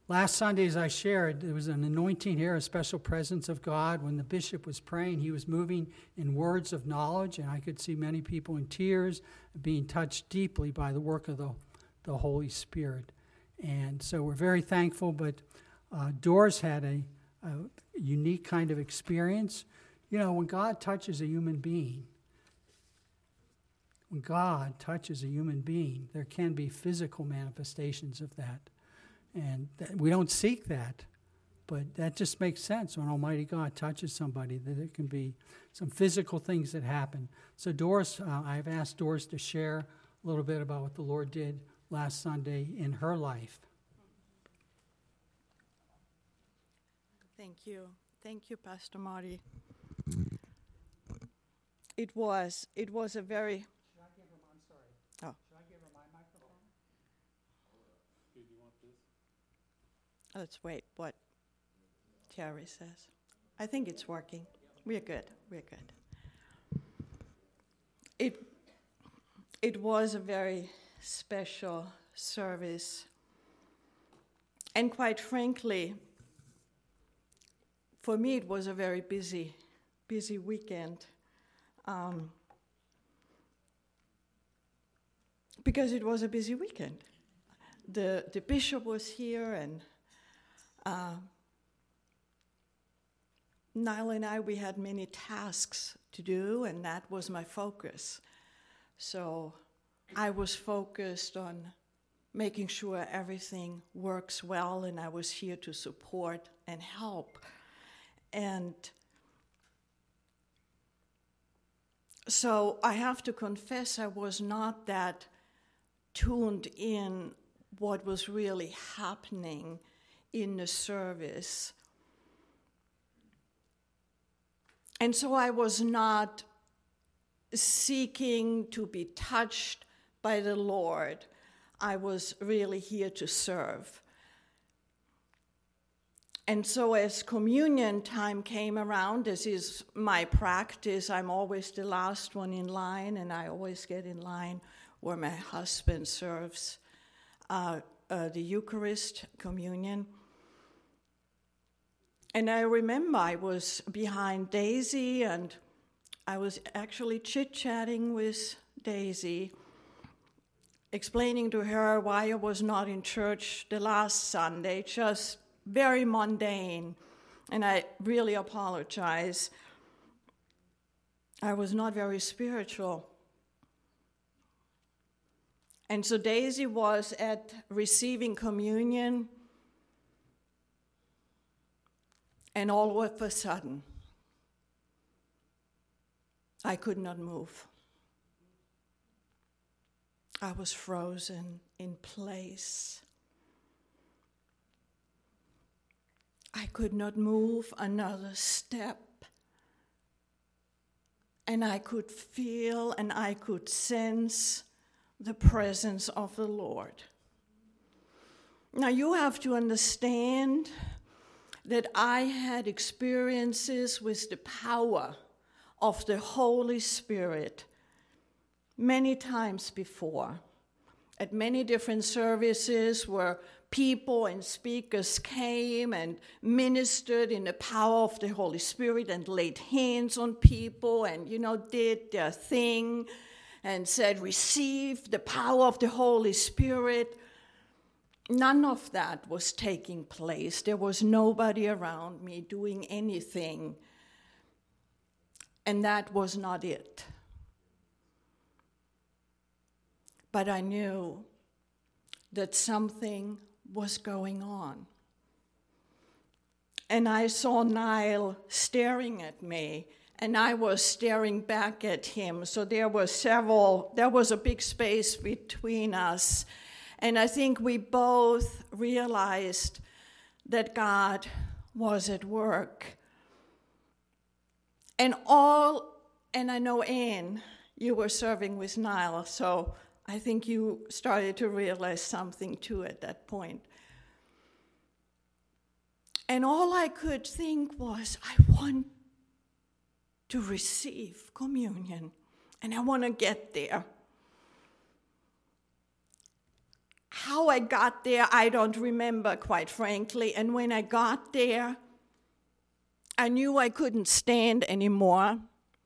Last Sunday, as I shared, there was an anointing here, a special presence of God. When the bishop was praying, he was moving in words of knowledge, and I could see many people in tears, being touched deeply by the work of the Holy Spirit. And so we're very thankful, but Doris had a unique kind of experience. You know, when God touches a human being, there can be physical manifestations of that. And we don't seek that, but that just makes sense. When Almighty God touches somebody, that it can be some physical things that happen. So Doris, I've asked Doris to share a little bit about what the Lord did last Sunday in her life. Thank you. Thank you, Pastor Marty. It was a very... Should I give her, I'm sorry. Oh. Should I give her my microphone? Do you want this? Let's wait what Terry says. I think it's working. We're good. It was a very special service. And quite frankly, for me it was a very busy weekend. Because it was a busy weekend. The bishop was here, and Niall and I, we had many tasks to do, and that was my focus. So I was focused on making sure everything works well, and I was here to support and help. And so I have to confess I was not that tuned in what was really happening in the service. And so I was not seeking to be touched by the Lord. I was really here to serve. And so as communion time came around, as is my practice, I'm always the last one in line, and I always get in line where my husband serves the Eucharist, communion. And I remember I was behind Daisy, and I was actually chit-chatting with Daisy, explaining to her why I was not in church the last Sunday, just very mundane, and I really apologize. I was not very spiritual. And so Daisy was at receiving communion, and all of a sudden, I could not move. I was frozen in place. I could not move another step. And I could feel and I could sense the presence of the Lord. Now you have to understand that I had experiences with the power of the Holy Spirit many times before, at many different services where people and speakers came and ministered in the power of the Holy Spirit and laid hands on people and, did their thing and said, receive the power of the Holy Spirit. None of that was taking place. There was nobody around me doing anything. And that was not it. But I knew that something was going on. And I saw Niall staring at me, and I was staring back at him. So there was a big space between us. And I think we both realized that God was at work. And I know, Anne, you were serving with Niall, so I think you started to realize something too at that point. And all I could think was, I want to receive communion, and I want to get there. How I got there, I don't remember, quite frankly. And when I got there, I knew I couldn't stand anymore.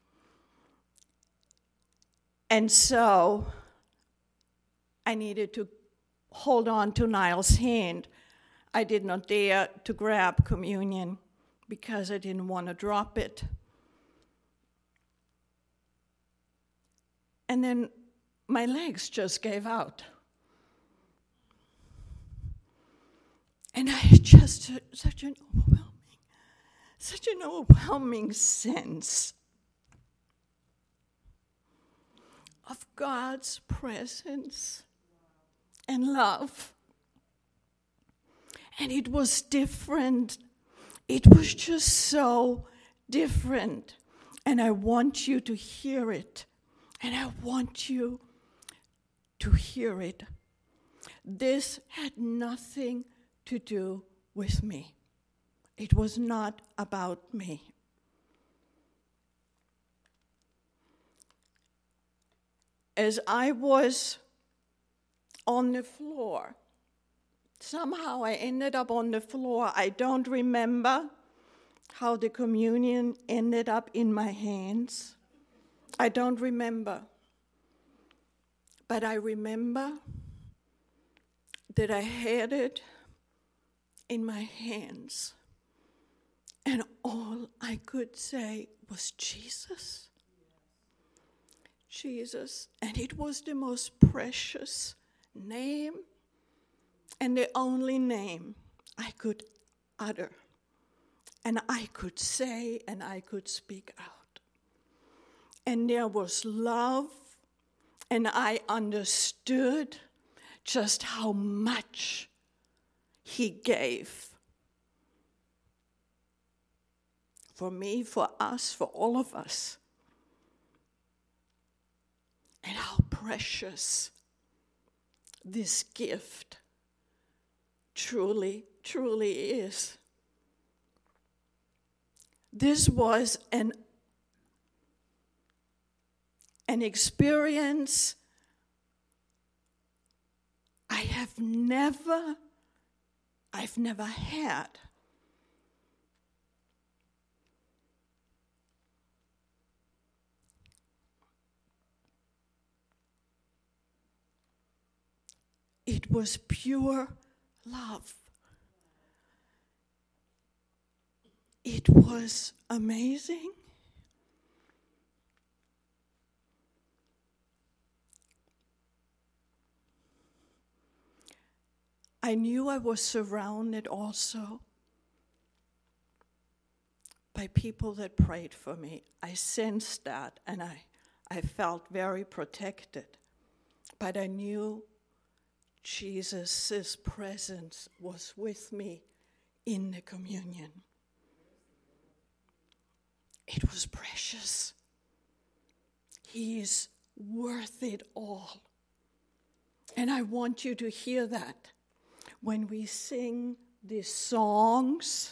And so I needed to hold on to Niall's hand. I did not dare to grab communion because I didn't want to drop it. And then my legs just gave out. And I had just such an overwhelming sense of God's presence and love. And it was different. It was just so different. And I want you to hear it. And I want you to hear it. This had nothing to do with me. It was not about me. As I was on the floor, somehow I ended up on the floor. I don't remember how the communion ended up in my hands. I don't remember. But I remember that I had it in my hands. And all I could say was Jesus. Jesus. And it was the most precious name and the only name I could utter. And I could say and I could speak out. And there was love, and I understood just how much He gave. For me, for us, for all of us. And how precious this gift truly, truly is. This was an experience I've never had. It was pure love. It was amazing. I knew I was surrounded also by people that prayed for me. I sensed that, and I felt very protected. But I knew Jesus' presence was with me in the communion. It was precious. He is worth it all. And I want you to hear that when we sing these songs,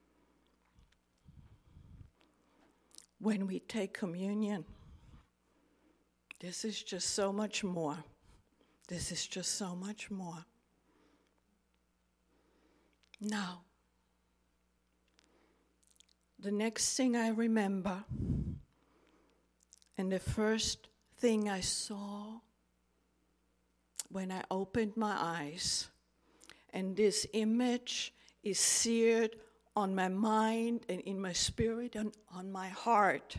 when we take communion. This is just so much more. This is just so much more. Now, the next thing I remember, and the first thing I saw when I opened my eyes, and this image is seared on my mind and in my spirit and on my heart,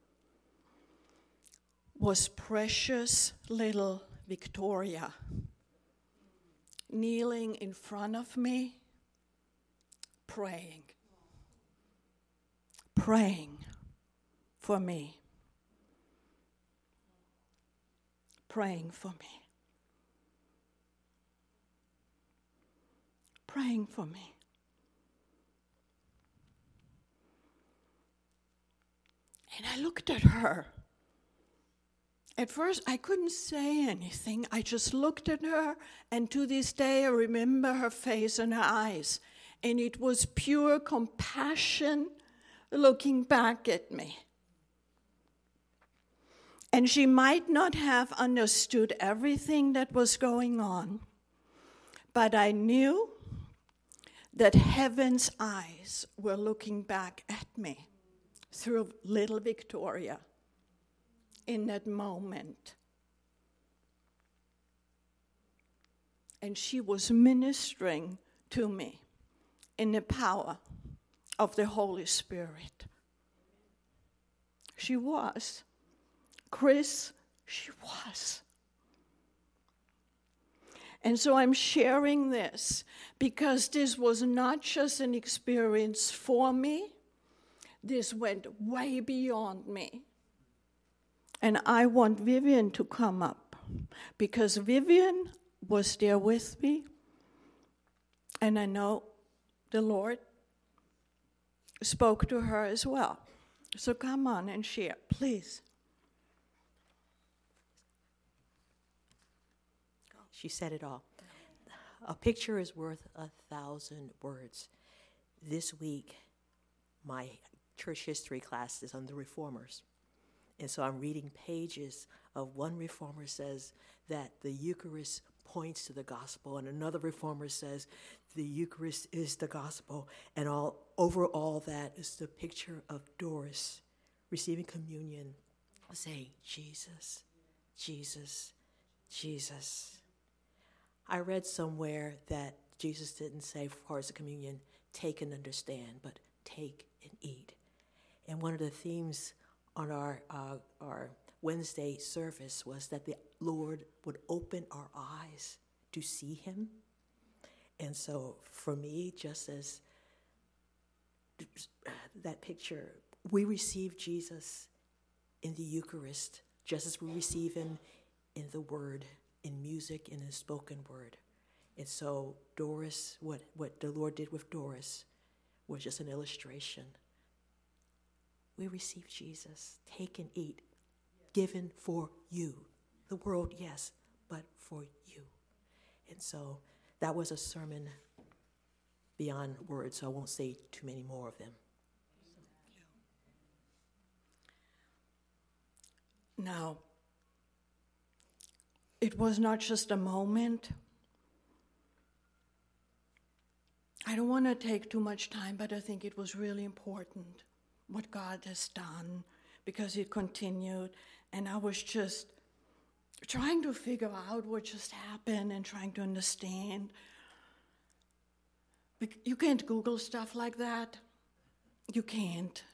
was precious little Victoria kneeling in front of me, praying for me, praying for me, praying for me. And I looked at her. At first, I couldn't say anything. I just looked at her, and to this day, I remember her face and her eyes. And it was pure compassion looking back at me. And she might not have understood everything that was going on, But I knew that heaven's eyes were looking back at me through little Victoria in that moment. And she was ministering to me in the power of the Holy Spirit. She was. Chris, she was. And so I'm sharing this because this was not just an experience for me. This went way beyond me. And I want Vivian to come up because Vivian was there with me. And I know the Lord spoke to her as well. So come on and share, please. She said it all. A picture is worth 1,000 words. This week, my church history class is on the Reformers. And so I'm reading pages of one reformer says that the Eucharist points to the gospel, and another reformer says the Eucharist is the gospel, and over all that is the picture of Doris receiving communion, saying, Jesus, Jesus, Jesus. I read somewhere that Jesus didn't say, as far as the communion, take and understand, but take and eat. And one of the themes on our Wednesday service was that the Lord would open our eyes to see him. And so for me, just as that picture, we receive Jesus in the Eucharist, just as we receive him in the Word, in music, in the spoken word. And so Doris, what the Lord did with Doris was just an illustration. We receive Jesus, take and eat, given for you. The world, yes, but for you. And so that was a sermon beyond words, so I won't say too many more of them. Now, it was not just a moment. I don't want to take too much time, but I think it was really important what God has done because it continued. And I was just trying to figure out what just happened and trying to understand. You can't Google stuff like that. You can't.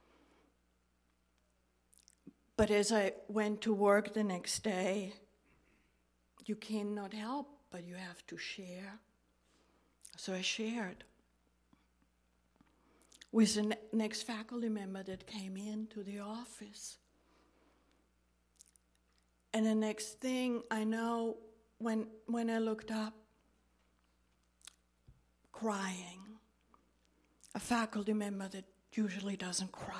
But as I went to work the next day, you cannot help, but you have to share. So I shared with the next faculty member that came into the office. And the next thing I know, when I looked up, crying, a faculty member that usually doesn't cry.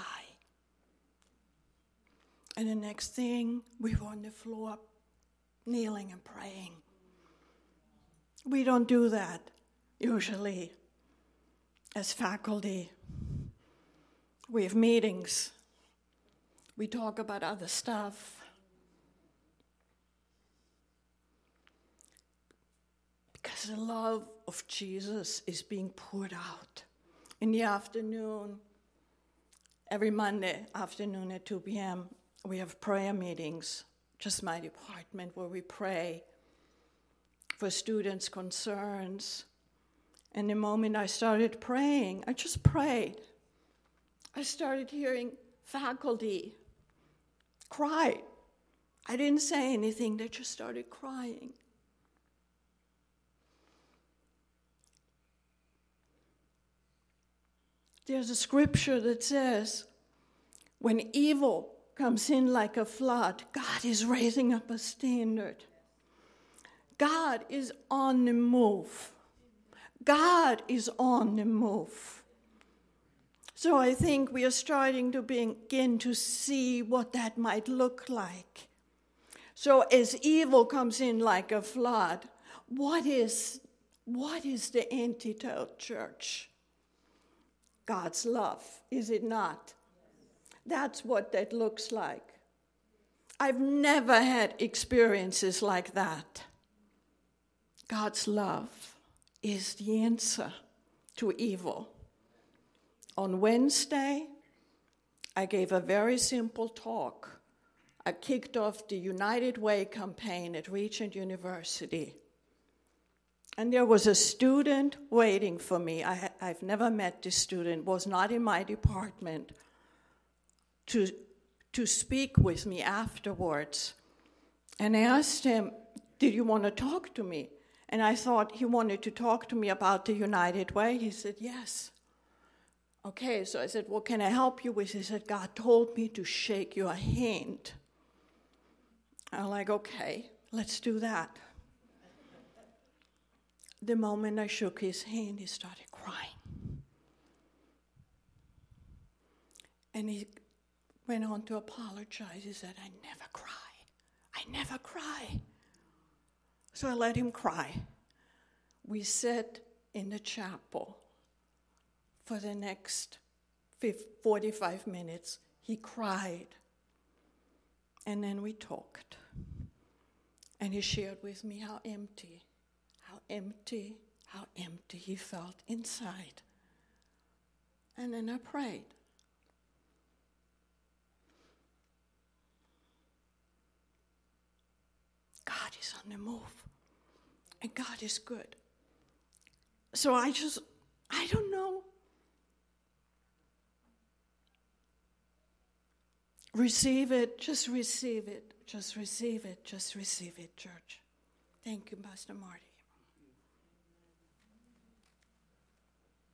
And the next thing, we were on the floor, kneeling and praying. We don't do that usually as faculty. We have meetings. We talk about other stuff. Because the love of Jesus is being poured out. In the afternoon, every Monday afternoon at 2 p.m., we have prayer meetings, just my department, where we pray for students' concerns. And the moment I started praying, I just prayed. I started hearing faculty cry. I didn't say anything, they just started crying. There's a scripture that says, when evil comes in like a flood, God is raising up a standard. God is on the move. God is on the move. So I think we are starting to begin to see what that might look like. So as evil comes in like a flood, what is the antidote, church? God's love, is it not? That's what that looks like. I've never had experiences like that. God's love. is the answer to evil. On Wednesday, I gave a very simple talk. I kicked off the United Way campaign at Regent University. And there was a student waiting for me. I've never met this student, was not in my department, to speak with me afterwards. And I asked him, did you want to talk to me? And I thought he wanted to talk to me about the United Way. He said, yes. Okay, so I said, what can I help you with? He said, God told me to shake your hand. I'm like, okay, let's do that. The moment I shook his hand, he started crying. And he went on to apologize. He said, I never cry. I never cry. So I let him cry. We sat in the chapel for the next 45 minutes. He cried. And then we talked. And he shared with me how empty he felt inside. And then I prayed. God is on the move. And God is good. So I don't know. Receive it, just receive it, just receive it, just receive it, church. Thank you, Pastor Marty.